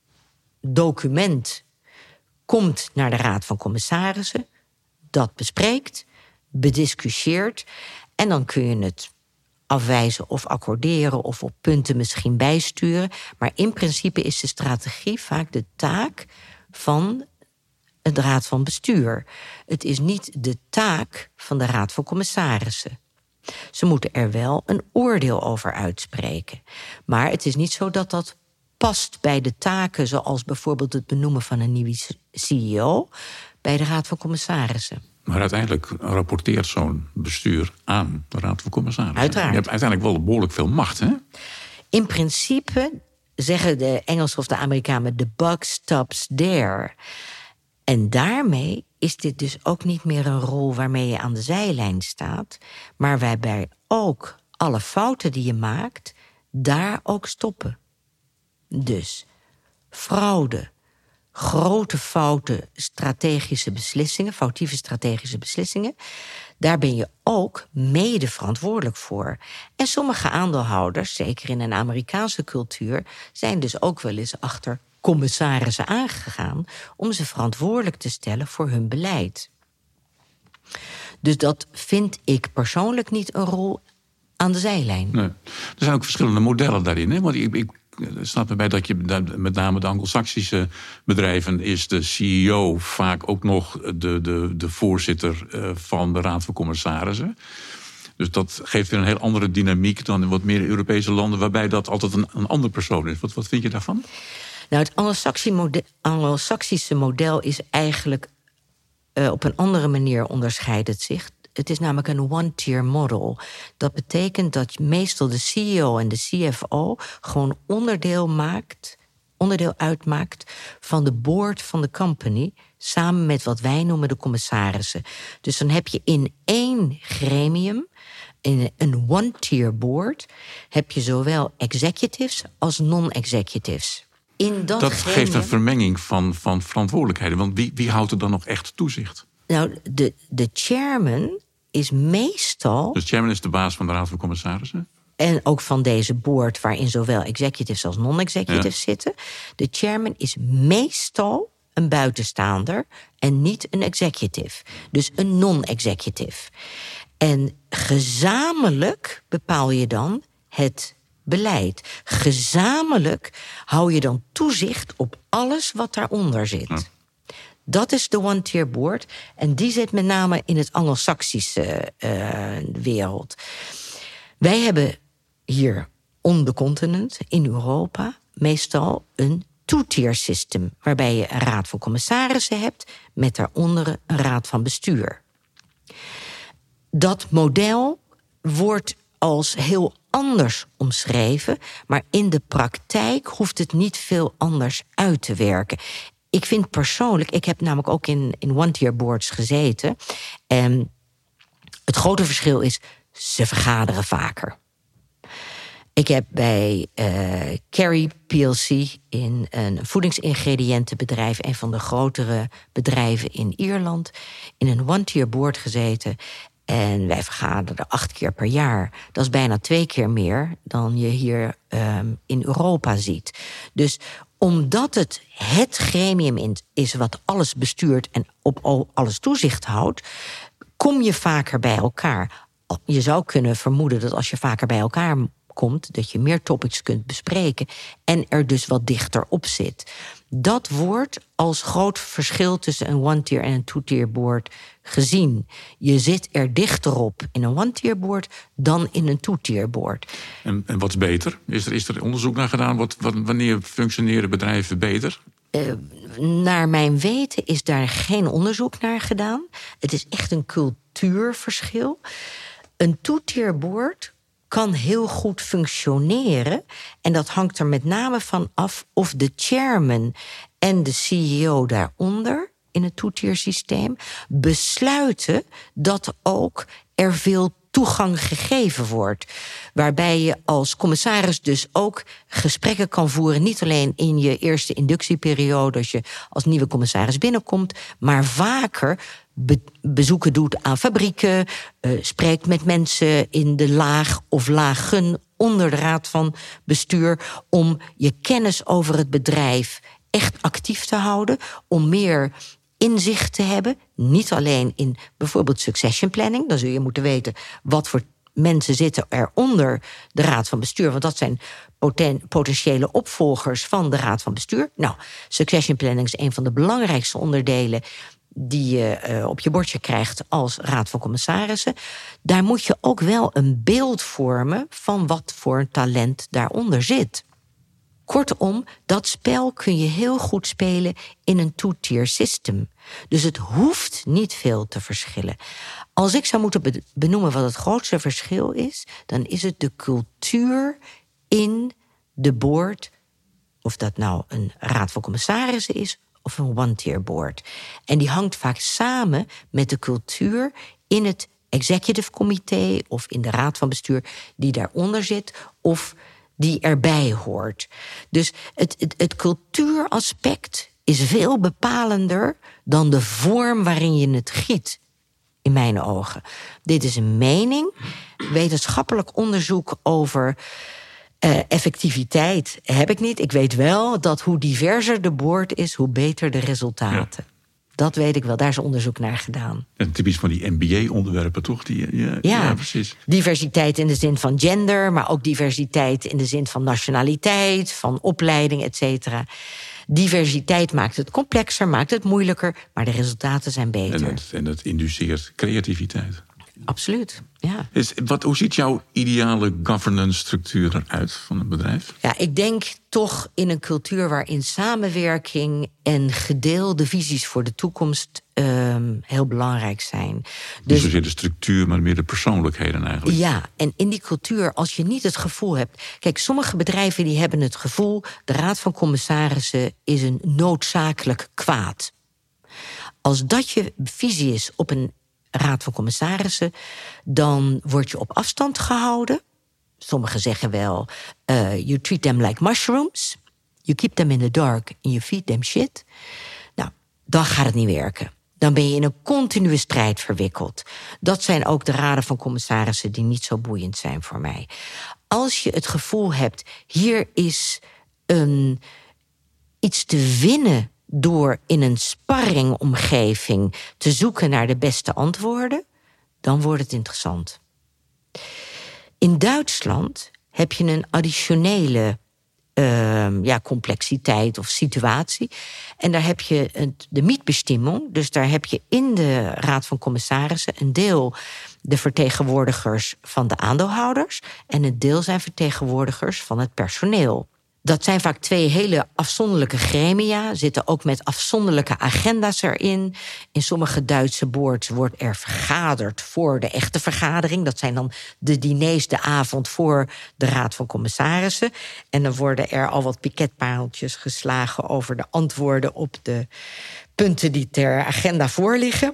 S3: document komt naar de Raad van Commissarissen, dat bespreekt, bediscussieert en dan kun je het afwijzen of accorderen of op punten misschien bijsturen. Maar in principe is de strategie vaak de taak van de Raad van Bestuur. Het is niet de taak van de Raad van Commissarissen. Ze moeten er wel een oordeel over uitspreken. Maar het is niet zo dat dat past bij de taken, zoals bijvoorbeeld het benoemen van een nieuwe CEO, bij de Raad van Commissarissen.
S2: Maar uiteindelijk rapporteert zo'n bestuur aan de Raad van Commissarissen.
S3: Uiteraard.
S2: Je hebt uiteindelijk wel behoorlijk veel macht, hè?
S3: In principe zeggen de Engelsen of de Amerikanen, the buck stops there. En daarmee is dit dus ook niet meer een rol waarmee je aan de zijlijn staat, maar waarbij ook alle fouten die je maakt, daar ook stoppen. Dus fraude, grote foute strategische beslissingen, foutieve strategische beslissingen, daar ben je ook mede verantwoordelijk voor. En sommige aandeelhouders, zeker in een Amerikaanse cultuur, zijn dus ook wel eens achter commissarissen aangegaan om ze verantwoordelijk te stellen voor hun beleid. Dus dat vind ik persoonlijk niet een rol aan de zijlijn.
S2: Nee. Er zijn ook verschillende modellen daarin, hè? Want ik snap erbij dat je met name de Anglo-Saxische bedrijven is de CEO vaak ook nog de voorzitter van de Raad van Commissarissen. Dus dat geeft weer een heel andere dynamiek dan in wat meer Europese landen, waarbij dat altijd een andere persoon is. Wat vind je daarvan?
S3: Nou, het Anglo-Saxische model is eigenlijk op een andere manier onderscheidt het zich. Het is namelijk een one-tier model. Dat betekent dat meestal de CEO en de CFO gewoon onderdeel uitmaakt van de board van de company, samen met wat wij noemen de commissarissen. Dus dan heb je in één gremium, in een one-tier board, heb je zowel executives als non-executives. Dat
S2: geeft een vermenging van verantwoordelijkheden. Want wie houdt er dan nog echt toezicht?
S3: Nou, de chairman is meestal...
S2: Dus de chairman is de baas van de Raad van Commissarissen?
S3: En ook van deze board, waarin zowel executives als non-executives zitten. De chairman is meestal een buitenstaander en niet een executive. Dus een non-executive. En gezamenlijk bepaal je dan het beleid. Gezamenlijk hou je dan toezicht op alles wat daaronder zit. Ja. Dat is de one-tier board. En die zit met name in het Anglo-Saxische wereld. Wij hebben hier on the continent, in Europa, meestal een two-tier system, waarbij je een raad van commissarissen hebt met daaronder een raad van bestuur. Dat model wordt als heel anders omschreven, maar in de praktijk hoeft het niet veel anders uit te werken. Ik vind persoonlijk, ik heb namelijk ook in one-tier boards gezeten, en het grote verschil is, ze vergaderen vaker. Ik heb bij Kerry PLC in een voedingsingrediëntenbedrijf, een van de grotere bedrijven in Ierland, in een one-tier board gezeten. En wij vergaderen 8 keer per jaar. Dat is bijna 2 keer meer dan je hier in Europa ziet. Dus omdat het gremium is wat alles bestuurt en op alles toezicht houdt, kom je vaker bij elkaar. Je zou kunnen vermoeden dat als je vaker bij elkaar komt, dat je meer topics kunt bespreken en er dus wat dichter op zit. Dat wordt als groot verschil tussen een one-tier en een two-tier board gezien. Je zit er dichter op in een one-tier board dan in een two-tier board. En
S2: wat is beter? Is er onderzoek naar gedaan? Wanneer functioneren bedrijven beter?
S3: Naar mijn weten is daar geen onderzoek naar gedaan. Het is echt een cultuurverschil. Een two-tier board kan heel goed functioneren. En dat hangt er met name van af of de chairman en de CEO daaronder in het two-tier systeem besluiten dat ook er veel toegang gegeven wordt. Waarbij je als commissaris dus ook gesprekken kan voeren, niet alleen in je eerste inductieperiode als je als nieuwe commissaris binnenkomt, maar vaker bezoeken doet aan fabrieken, spreekt met mensen in de laag of lagen onder de raad van bestuur om je kennis over het bedrijf echt actief te houden, om meer inzicht te hebben, niet alleen in bijvoorbeeld succession planning. Dan zul je moeten weten wat voor mensen zitten er onder de raad van bestuur, want dat zijn potentiële opvolgers van de raad van bestuur. Nou, succession planning is een van de belangrijkste onderdelen die je op je bordje krijgt als raad van commissarissen. Daar moet je ook wel een beeld vormen van wat voor talent daaronder zit. Kortom, dat spel kun je heel goed spelen in een two-tier system. Dus het hoeft niet veel te verschillen. Als ik zou moeten benoemen wat het grootste verschil is, dan is het de cultuur in de board, of dat nou een raad van commissarissen is of een one-tier board. En die hangt vaak samen met de cultuur in het executive committee of in de raad van bestuur die daaronder zit of die erbij hoort. Dus het cultuuraspect is veel bepalender dan de vorm waarin je het giet, in mijn ogen. Dit is een mening. Wetenschappelijk onderzoek over effectiviteit heb ik niet. Ik weet wel dat hoe diverser de board is, hoe beter de resultaten. Ja. Dat weet ik wel, daar is onderzoek naar gedaan.
S2: En typisch van die MBA-onderwerpen, toch? Ja, precies.
S3: Diversiteit in de zin van gender, maar ook diversiteit in de zin van nationaliteit, van opleiding, et cetera. Diversiteit maakt het complexer, maakt het moeilijker, maar de resultaten zijn beter.
S2: En het induceert creativiteit.
S3: Absoluut, ja.
S2: Hoe ziet jouw ideale governance structuur eruit van een bedrijf?
S3: Ja, ik denk toch in een cultuur waarin samenwerking en gedeelde visies voor de toekomst heel belangrijk zijn.
S2: Niet zozeer de structuur, maar meer de persoonlijkheden eigenlijk.
S3: Ja, en in die cultuur, als je niet het gevoel hebt... Kijk, sommige bedrijven die hebben het gevoel... de Raad van Commissarissen is een noodzakelijk kwaad. Als dat je visie is op een Raad van Commissarissen... dan word je op afstand gehouden. Sommigen zeggen wel... you treat them like mushrooms. You keep them in the dark and you feed them shit. Nou, dan gaat het niet werken. Dan ben je in een continue strijd verwikkeld. Dat zijn ook de raden van commissarissen die niet zo boeiend zijn voor mij. Als je het gevoel hebt, hier is iets te winnen... door in een sparringomgeving te zoeken naar de beste antwoorden... dan wordt het interessant. In Duitsland heb je een additionele complexiteit of situatie. En daar heb je de Mietbestimmung. Dus daar heb je in de Raad van Commissarissen... een deel de vertegenwoordigers van de aandeelhouders... en een deel zijn vertegenwoordigers van het personeel. Dat zijn vaak twee hele afzonderlijke gremia. Zitten ook met afzonderlijke agenda's erin. In sommige Duitse boards wordt er vergaderd voor de echte vergadering. Dat zijn dan de diners de avond voor de Raad van Commissarissen. En dan worden er al wat piketpaaltjes geslagen... over de antwoorden op de punten die ter agenda voorliggen.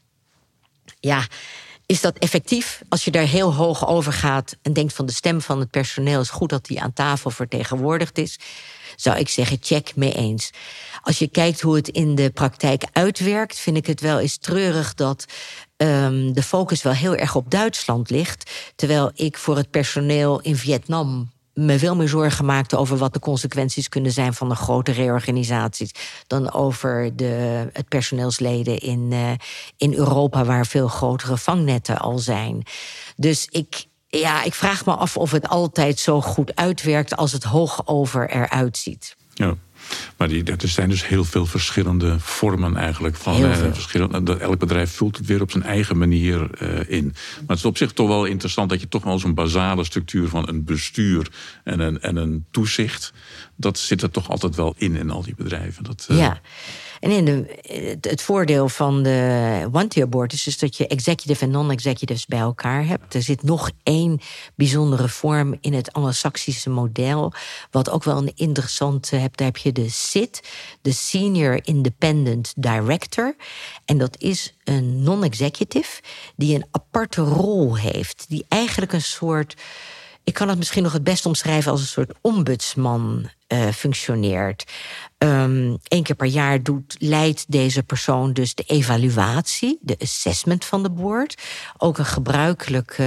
S3: Ja... Is dat effectief? Als je daar heel hoog over gaat en denkt van de stem van het personeel... is goed dat die aan tafel vertegenwoordigd is... zou ik zeggen, check, mee eens. Als je kijkt hoe het in de praktijk uitwerkt... vind ik het wel eens treurig dat de focus wel heel erg op Duitsland ligt... terwijl ik voor het personeel in Vietnam... me veel meer zorgen maakte over wat de consequenties kunnen zijn... van de grote reorganisaties... dan over het personeelsleden in Europa... waar veel grotere vangnetten al zijn. Dus ik vraag me af of het altijd zo goed uitwerkt... als het hoogover eruit ziet.
S2: Ja. Maar er zijn dus heel veel verschillende vormen eigenlijk. Elk bedrijf vult het weer op zijn eigen manier in. Maar het is op zich toch wel interessant... dat je toch wel zo'n basale structuur van een bestuur en een toezicht... dat zit er toch altijd wel in al die bedrijven.
S3: Ja. En het voordeel van de one-tier board is dus dat je executive en non-executives bij elkaar hebt. Er zit nog één bijzondere vorm in het Anglo-Saxische model. Wat ook wel een interessante hebt. Daar heb je de SID, de Senior Independent Director. En dat is een non-executive die een aparte rol heeft. Die eigenlijk een soort... Ik kan het misschien nog het best omschrijven als een soort ombudsman functioneert. 1 keer per jaar leidt deze persoon dus de evaluatie, de assessment van de board. Ook een gebruikelijk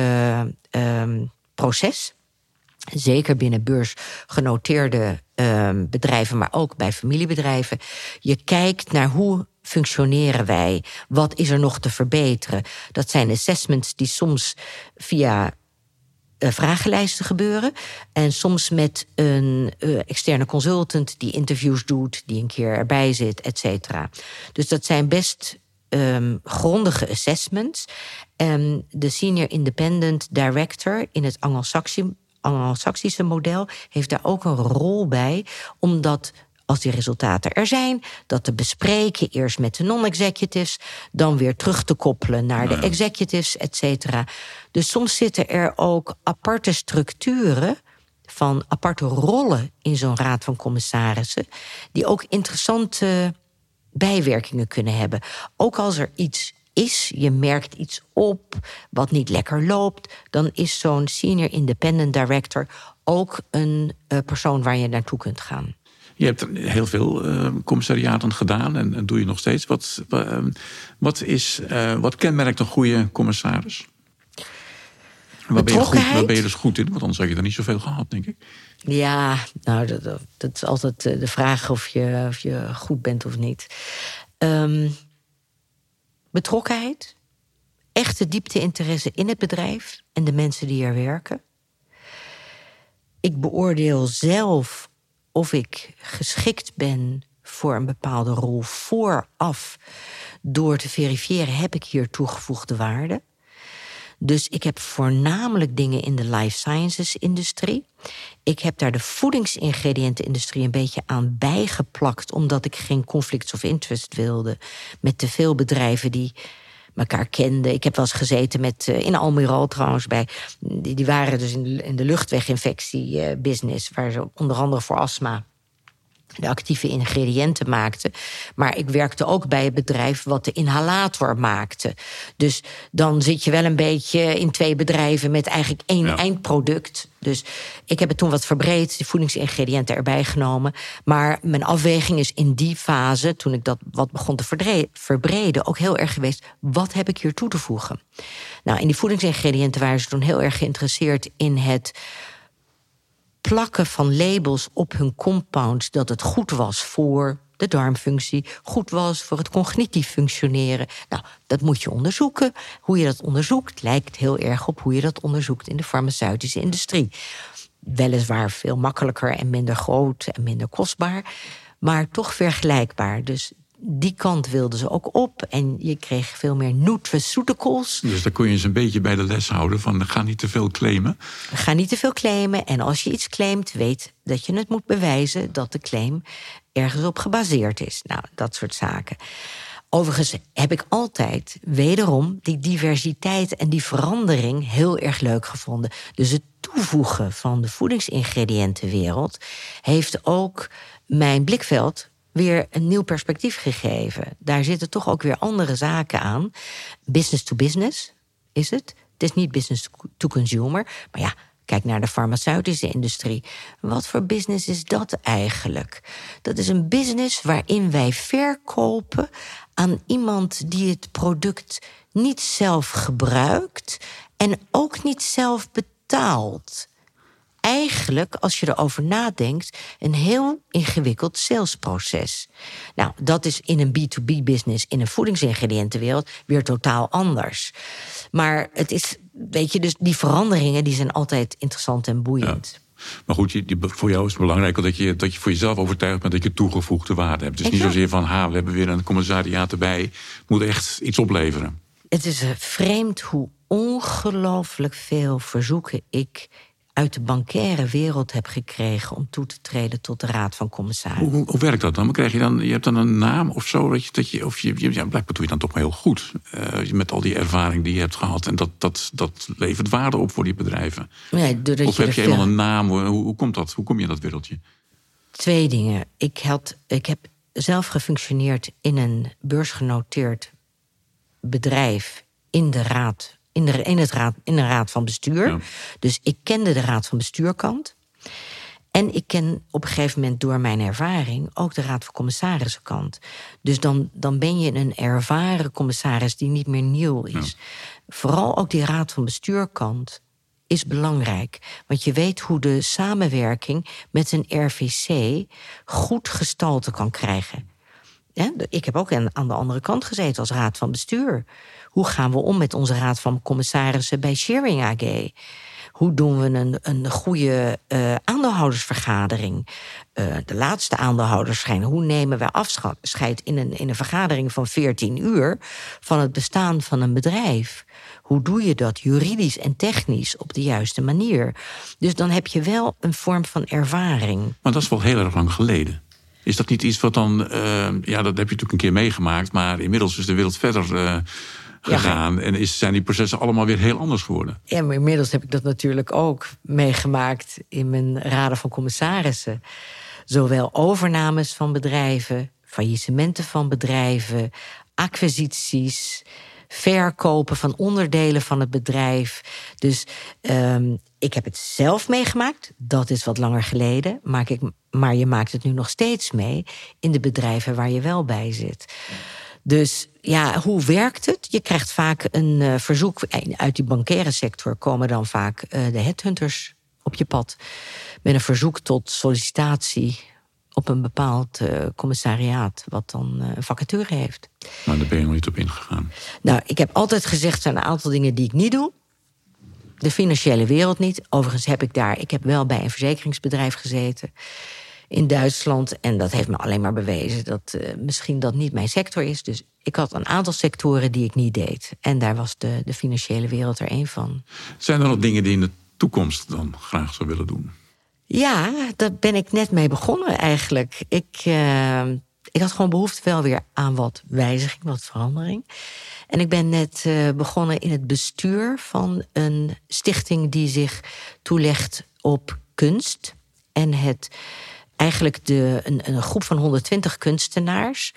S3: proces. Zeker binnen beursgenoteerde bedrijven, maar ook bij familiebedrijven. Je kijkt naar hoe functioneren wij? Wat is er nog te verbeteren? Dat zijn assessments die soms via vragenlijsten gebeuren. En soms met een externe consultant die interviews doet, die een keer erbij zit, et cetera. Dus dat zijn best grondige assessments. En de Senior Independent Director in het Anglo-Saxische model heeft daar ook een rol bij, omdat als die resultaten er zijn, dat te bespreken eerst met de non-executives, dan weer terug te koppelen naar de executives, et cetera. Dus soms zitten er ook aparte structuren van aparte rollen in zo'n raad van commissarissen, die ook interessante bijwerkingen kunnen hebben. Ook als er iets is, je merkt iets op wat niet lekker loopt, dan is zo'n Senior Independent Director ook een persoon waar je naartoe kunt gaan.
S2: Je hebt heel veel commissariaten gedaan en doe je nog steeds. Wat kenmerkt een goede commissaris? Waar ben je dus goed in? Want anders had je er niet zoveel gehad, denk ik.
S3: Ja, nou, dat is altijd de vraag of je goed bent of niet. Betrokkenheid. Echte diepte-interesse in het bedrijf en de mensen die er werken. Ik beoordeel zelf of ik geschikt ben voor een bepaalde rol vooraf door te verifiëren, heb ik hier toegevoegde waarde? Dus ik heb voornamelijk dingen in de life sciences-industrie. Ik heb daar de voedingsingrediëntenindustrie een beetje aan bijgeplakt, omdat ik geen conflicts of interest wilde met te veel bedrijven die elkaar kenden. Ik heb wel eens gezeten met, in Almiral trouwens, die waren dus in de luchtweginfectie business, waar ze onder andere voor astma de actieve ingrediënten maakten. Maar ik werkte ook bij het bedrijf wat de inhalator maakte. Dus dan zit je wel een beetje in 2 bedrijven met eigenlijk 1 eindproduct. Dus ik heb het toen wat verbreed, de voedingsingrediënten erbij genomen. Maar mijn afweging is in die fase, toen ik dat wat begon te verbreden, ook heel erg geweest, wat heb ik hier toe te voegen? Nou, in die voedingsingrediënten waren ze toen heel erg geïnteresseerd in het plakken van labels op hun compounds dat het goed was voor de darmfunctie, goed was voor het cognitief functioneren. Nou, dat moet je onderzoeken. Hoe je dat onderzoekt lijkt heel erg op hoe je dat onderzoekt in de farmaceutische industrie. Weliswaar veel makkelijker en minder groot en minder kostbaar, maar toch vergelijkbaar. Dus die kant wilden ze ook op. En je kreeg veel meer nutraceuticals.
S2: Dus daar kon je eens een beetje bij de les houden van ga niet te veel claimen.
S3: Ga niet te veel claimen. En als je iets claimt, weet dat je het moet bewijzen dat de claim ergens op gebaseerd is. Nou, dat soort zaken. Overigens heb ik altijd wederom die diversiteit en die verandering heel erg leuk gevonden. Dus het toevoegen van de voedingsingrediëntenwereld heeft ook mijn blikveld weer een nieuw perspectief gegeven. Daar zitten toch ook weer andere zaken aan. Business to business is het. Het is niet business to consumer. Maar ja, kijk naar de farmaceutische industrie. Wat voor business is dat eigenlijk? Dat is een business waarin wij verkopen aan iemand die het product niet zelf gebruikt en ook niet zelf betaalt. Eigenlijk, als je erover nadenkt, een heel ingewikkeld salesproces. Nou, dat is in een B2B-business, in een voedingsingrediëntenwereld, weer totaal anders. Maar het is, weet je, dus die veranderingen die zijn altijd interessant en boeiend.
S2: Ja. Maar goed, voor jou is het belangrijk dat je voor jezelf overtuigd bent dat je toegevoegde waarde hebt. Het is niet zozeer van, we hebben weer een commissariaat erbij. Het moet echt iets opleveren.
S3: Het is vreemd hoe ongelooflijk veel verzoeken ik uit de bankaire wereld heb gekregen om toe te treden tot de Raad van Commissarissen.
S2: Hoe werkt dat dan? Je hebt dan een naam of zo? Blijkbaar doe je dan toch maar heel goed. Met al die ervaring die je hebt gehad. En dat levert waarde op voor die bedrijven.
S3: Ja,
S2: of heb je helemaal een naam? Hoe komt dat? Hoe kom je in dat wereldje?
S3: 2 dingen. Ik heb zelf gefunctioneerd in een beursgenoteerd bedrijf in de raad. In de raad van bestuur. Ja. Dus ik kende de raad van bestuurkant. En ik ken op een gegeven moment door mijn ervaring ook de raad van commissarissenkant. Dus dan ben je een ervaren commissaris die niet meer nieuw is. Ja. Vooral ook die raad van bestuurkant is belangrijk. Want je weet hoe de samenwerking met een RVC goed gestalte kan krijgen. Ja, ik heb ook aan de andere kant gezeten als raad van bestuur. Hoe gaan we om met onze raad van commissarissen bij Schering AG? Hoe doen we een goede aandeelhoudersvergadering? De laatste aandeelhoudersvergadering. Hoe nemen wij afscheid in een vergadering van 14 uur van het bestaan van een bedrijf? Hoe doe je dat juridisch en technisch op de juiste manier? Dus dan heb je wel een vorm van ervaring.
S2: Maar dat is wel heel erg lang geleden. Is dat niet iets wat dan... dat heb je natuurlijk een keer meegemaakt, maar inmiddels is de wereld verder gegaan. Ja, en zijn die processen allemaal weer heel anders geworden.
S3: Ja, maar inmiddels heb ik dat natuurlijk ook meegemaakt in mijn raden van commissarissen. Zowel overnames van bedrijven, faillissementen van bedrijven, acquisities, verkopen van onderdelen van het bedrijf. Dus ik heb het zelf meegemaakt. Dat is wat langer geleden. Maar je maakt het nu nog steeds mee in de bedrijven waar je wel bij zit. Dus ja, hoe werkt het? Je krijgt vaak een verzoek. Uit die bankaire sector komen dan vaak de headhunters op je pad. Met een verzoek tot sollicitatie op een bepaald commissariaat wat dan een vacature heeft.
S2: Maar daar ben je nog niet op ingegaan.
S3: Nou, ik heb altijd gezegd, er zijn een aantal dingen die ik niet doe. De financiële wereld niet. Overigens heb ik wel bij een verzekeringsbedrijf gezeten. in Duitsland. En dat heeft me alleen maar bewezen dat misschien dat niet mijn sector is. Dus ik had een aantal sectoren die ik niet deed. En daar was de financiële wereld er één van.
S2: Zijn er nog dingen die je in de toekomst dan graag zou willen doen?
S3: Ja, daar ben ik net mee begonnen eigenlijk. Ik had gewoon behoefte wel weer aan wat wijziging, wat verandering. En ik ben net begonnen in het bestuur van een stichting die zich toelegt op kunst. En eigenlijk een groep van 120 kunstenaars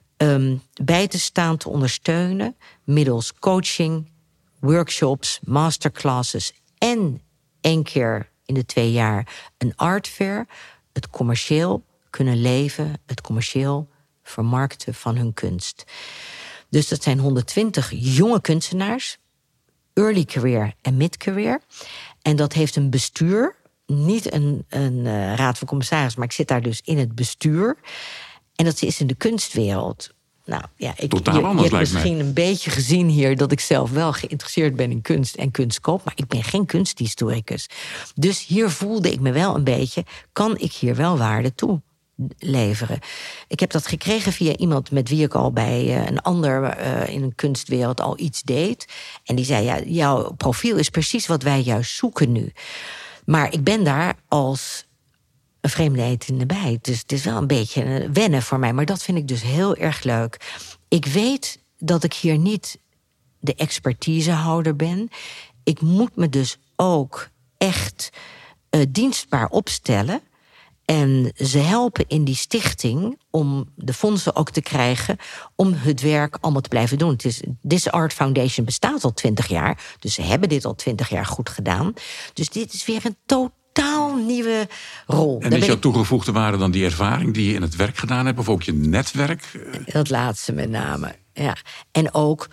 S3: bij te staan, te ondersteunen middels coaching, workshops, masterclasses en 1 keer in de 2 jaar een art fair. Het commercieel kunnen leven, het commercieel vermarkten van hun kunst. Dus dat zijn 120 jonge kunstenaars, early career en mid-career. En dat heeft een bestuur, niet een raad van commissaris, maar ik zit daar dus in het bestuur. En dat is in de kunstwereld. Nou ja, je hebt misschien een beetje gezien hier dat ik zelf wel geïnteresseerd ben in kunst en kunstkoop, maar ik ben geen kunsthistoricus. Dus hier voelde ik me wel een beetje, kan ik hier wel waarde toe leveren? Ik heb dat gekregen via iemand met wie ik al bij een ander in een kunstwereld al iets deed. En die zei, ja, jouw profiel is precies wat wij juist zoeken nu. Maar ik ben daar als een vreemde eend in de bijt. Dus het is wel een beetje wennen voor mij. Maar dat vind ik dus heel erg leuk. Ik weet dat ik hier niet de expertisehouder ben. Ik moet me dus ook echt dienstbaar opstellen. En ze helpen in die stichting om de fondsen ook te krijgen om het werk allemaal te blijven doen. This Art Foundation bestaat al 20 jaar. Dus ze hebben dit al 20 jaar goed gedaan. Dus dit is weer een totaal nieuwe rol.
S2: En is jouw toegevoegde waarde dan die ervaring die je in het werk gedaan hebt? Of ook je netwerk?
S3: Dat laatste met name, ja. En ook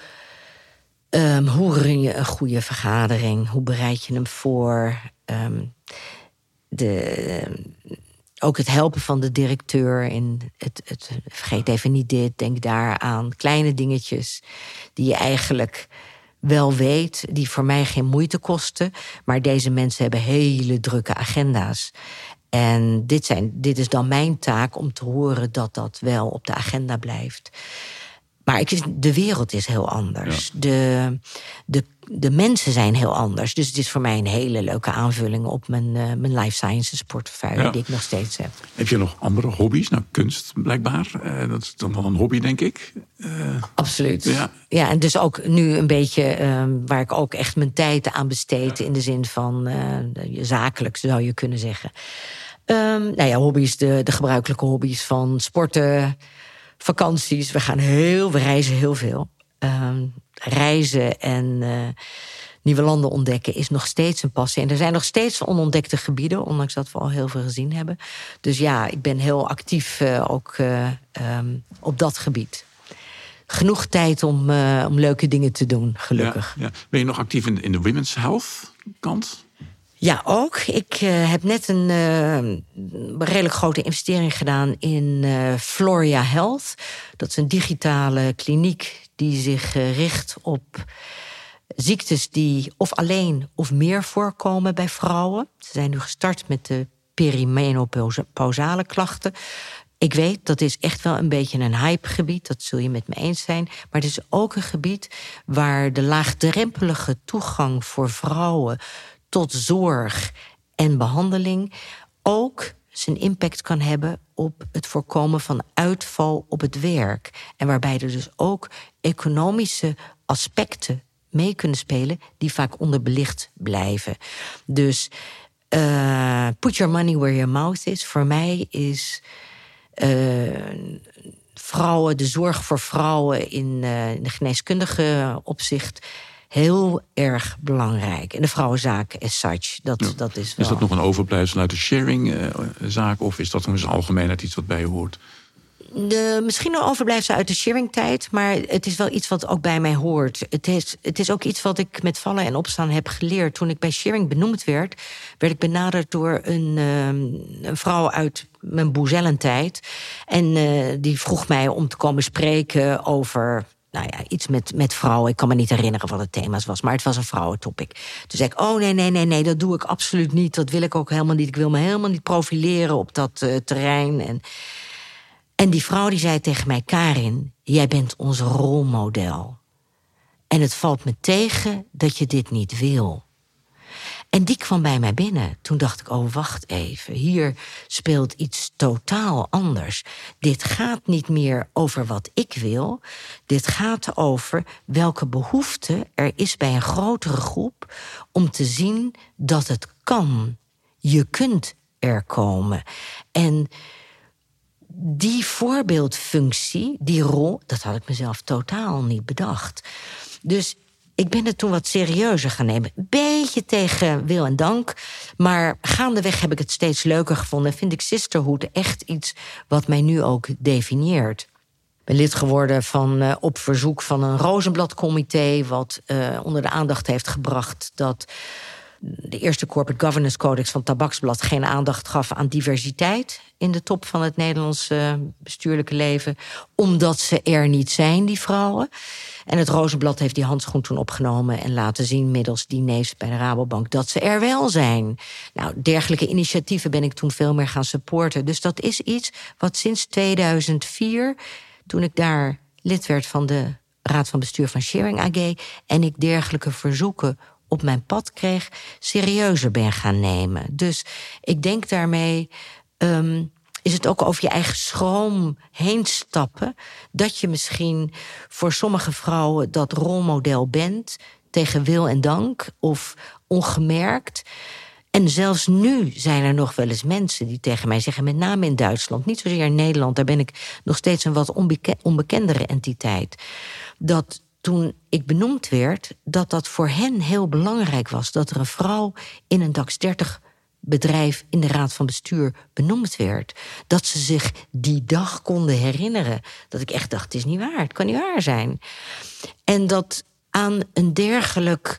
S3: hoe run je een goede vergadering? Hoe bereid je hem voor? Ook het helpen van de directeur. En vergeet even niet dit, denk daar aan. Kleine dingetjes die je eigenlijk wel weet, die voor mij geen moeite kosten. Maar deze mensen hebben hele drukke agenda's. En dit is dan mijn taak om te horen dat dat wel op de agenda blijft. Maar de wereld is heel anders. Ja. De mensen zijn heel anders. Dus het is voor mij een hele leuke aanvulling op mijn life sciences portefeuille, die ik nog steeds heb.
S2: Heb je nog andere hobby's? Nou, kunst blijkbaar. Dat is dan wel een hobby, denk ik.
S3: Absoluut. Ja, en dus ook nu een beetje waar ik ook echt mijn tijd aan besteed. In de zin van zakelijk, zou je kunnen zeggen. Hobby's, de gebruikelijke hobby's van sporten, vakanties. We reizen heel veel. Reizen en nieuwe landen ontdekken is nog steeds een passie. En er zijn nog steeds onontdekte gebieden, ondanks dat we al heel veel gezien hebben. Dus ja, ik ben heel actief ook op dat gebied. Genoeg tijd om leuke dingen te doen, gelukkig.
S2: Ja. Ben je nog actief in de women's health kant?
S3: Ja, ook. Ik heb net een redelijk grote investering gedaan in Floria Health. Dat is een digitale kliniek die zich richt op ziektes die of alleen of meer voorkomen bij vrouwen. Ze zijn nu gestart met de perimenopausale klachten. Ik weet, dat is echt wel een beetje een hypegebied. Dat zul je met me eens zijn. Maar het is ook een gebied waar de laagdrempelige toegang voor vrouwen tot zorg en behandeling ook zijn impact kan hebben op het voorkomen van uitval op het werk. En waarbij er dus ook economische aspecten mee kunnen spelen die vaak onderbelicht blijven. Dus put your money where your mouth is. Voor mij is vrouwen, de zorg voor vrouwen in de geneeskundige opzicht heel erg belangrijk. En de vrouwenzaak as such, dat is wel.
S2: Is dat nog een overblijfsel uit de sharing-zaak? Of is dat nog eens algemeenheid iets wat bij je hoort?
S3: Misschien een overblijfsel uit de sharing-tijd, maar het is wel iets wat ook bij mij hoort. Het is ook iets wat ik met vallen en opstaan heb geleerd. Toen ik bij sharing benoemd werd ik benaderd door een vrouw uit mijn boezellentijd. En die vroeg mij om te komen spreken over iets met vrouwen. Ik kan me niet herinneren wat het thema was, maar het was een vrouwentopic. Toen zei ik, nee, dat doe ik absoluut niet. Dat wil ik ook helemaal niet. Ik wil me helemaal niet profileren op dat terrein. En die vrouw die zei tegen mij, Karin, jij bent ons rolmodel. En het valt me tegen dat je dit niet wil. En die kwam bij mij binnen. Toen dacht ik, wacht even. Hier speelt iets totaal anders. Dit gaat niet meer over wat ik wil. Dit gaat over welke behoefte er is bij een grotere groep om te zien dat het kan. Je kunt er komen. En die voorbeeldfunctie, die rol, dat had ik mezelf totaal niet bedacht. Dus ik ben het toen wat serieuzer gaan nemen. Beetje tegen wil en dank. Maar gaandeweg heb ik het steeds leuker gevonden. En vind ik sisterhood echt iets wat mij nu ook definieert. Ik ben lid geworden van op verzoek van een Rozenbladcomité, wat onder de aandacht heeft gebracht dat de eerste Corporate Governance Codex van Tabaksblad geen aandacht gaf aan diversiteit in de top van het Nederlandse bestuurlijke leven, omdat ze er niet zijn, die vrouwen. En het Rozenblad heeft die handschoen toen opgenomen en laten zien middels diners bij de Rabobank dat ze er wel zijn. Dergelijke initiatieven ben ik toen veel meer gaan supporten. Dus dat is iets wat sinds 2004, toen ik daar lid werd van de Raad van Bestuur van Sharing AG en ik dergelijke verzoeken op mijn pad kreeg, serieuzer ben gaan nemen. Dus ik denk daarmee is het ook over je eigen schroom heen stappen, dat je misschien voor sommige vrouwen dat rolmodel bent, tegen wil en dank of ongemerkt. En zelfs nu zijn er nog wel eens mensen die tegen mij zeggen, met name in Duitsland, niet zozeer in Nederland, daar ben ik nog steeds een wat onbekendere entiteit, dat toen ik benoemd werd, dat voor hen heel belangrijk was dat er een vrouw in een DAX 30 bedrijf in de Raad van Bestuur benoemd werd. Dat ze zich die dag konden herinneren. Dat ik echt dacht, het is niet waar, het kan niet waar zijn. En dat aan een dergelijk,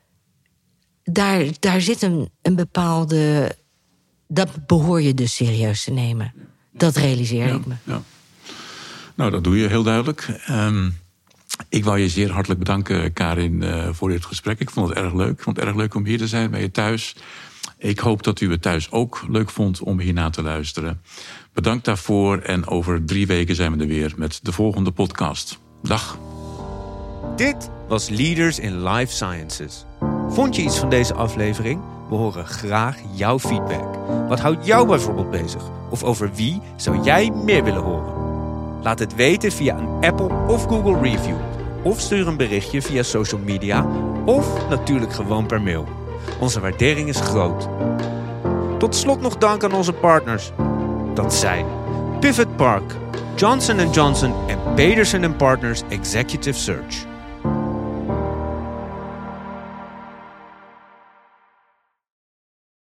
S3: daar zit een bepaalde, dat behoor je dus serieus te nemen. Dat realiseer ik me.
S2: Ja. Nou, dat doe je heel duidelijk. Ik wou je zeer hartelijk bedanken, Karin, voor dit gesprek. Ik vond het erg leuk. Ik vond het erg leuk om hier te zijn bij je thuis. Ik hoop dat u het thuis ook leuk vond om hierna te luisteren. Bedankt daarvoor en over 3 weken zijn we er weer met de volgende podcast. Dag.
S1: Dit was Leaders in Life Sciences. Vond je iets van deze aflevering? We horen graag jouw feedback. Wat houdt jou bijvoorbeeld bezig? Of over wie zou jij meer willen horen? Laat het weten via een Apple of Google review. Of stuur een berichtje via social media. Of natuurlijk gewoon per mail. Onze waardering is groot. Tot slot nog dank aan onze partners. Dat zijn Pivot Park, Johnson & Johnson en Peterson & Partners Executive Search.